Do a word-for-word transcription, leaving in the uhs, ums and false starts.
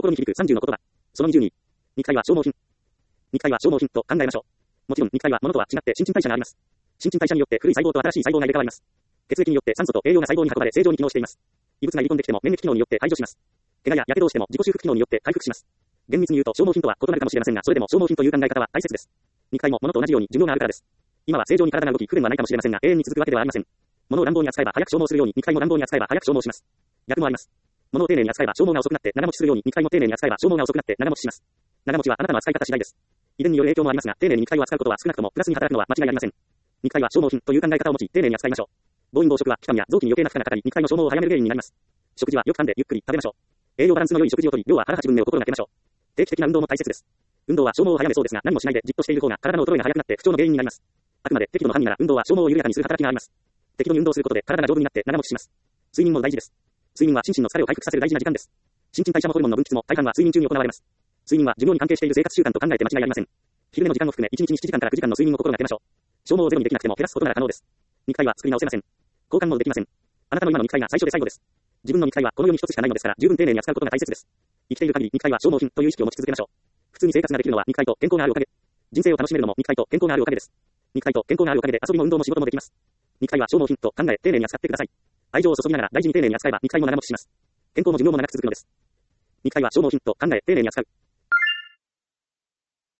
心に響くさんじゅうの言葉。そのにじゅうに。肉体は消耗品。肉体は消耗品と考えましょう。もちろん肉体は物とは違って新陳代謝があります。新陳代謝によって古い細胞と新しい細胞が入れ替わります。血液によって酸素と栄養が細胞に運ばれ正常に機能しています。異物が入り込んできても免疫機能によって排除します。怪我や火傷をしても自己修復機能によって回復します。厳密に言うと消耗品とは異なるかもしれませんが、それでも消耗品という考え方は大切です。肉体も物と同じように寿命があるからです。今は正常に体が動き不便はないかもしれませんが、永遠に続くわけではありません。物を乱暴に扱えば早く消耗するように肉体も乱暴に扱えば早く消耗します。逆もあります。物を丁寧に扱えば消耗が遅くなって長持ちするように肉体も丁寧に扱えば消耗が遅くなって長持ちします。長持ちはあなたの扱い方次第です。遺伝による影響もありますが、丁寧に肉体を扱うことは少なくともプラスに働くのは間違いありません。肉体は消耗品という考え方を持ち、丁寧に扱いましょう。暴飲暴食は気管や臓器に余計な負荷がかかり、肉体の消耗を早める原因になります。食事はよく噛んでゆっくり食べましょう。栄養バランスの良い食事をとり、量は腹八分目を心がけましょう。定期的な運動も大切です。運動は消耗を早めそうですが、何もしないでじっとしている方が体の衰えが早くなって不調の原因になります。あくまで適度の範囲なら運動は消耗を緩やかにする働きがあります。適度に運動することで体が丈夫になって長持ちします。睡眠も大事です。睡眠は心身の疲れを回復させる大事な時間です。新陳代謝ホルモンの分泌も大半は睡眠中に行われます。睡眠は寿命に関係している生活習慣と考えて間違いありません。昼寝の時間を含めいちにちにしちじかんからくじかんの睡眠を心がけましょう。消耗をゼロにできなくても減らすことなら可能です。肉体は作り直せません。交換もできません。あなたの今の肉体が最初で最後です。自分の肉体はこの世に一つしかないのですから十分丁寧に扱うことが大切です。生きている限り肉体は消耗品という意識を持ち続けましょう。普通に生活ができるのは肉体と健康があるおかげ。人生を楽しめるのも肉体と健康があるおかげです。肉体と健康があるおかげで遊びも運動も仕事もできます。肉体は消耗品と考え丁寧に扱ってください。愛情を注ぎながら大事に丁寧に扱えば肉体も長持ちします。健康も寿命も長く続くのです。肉体は消耗品と考え丁寧に扱う。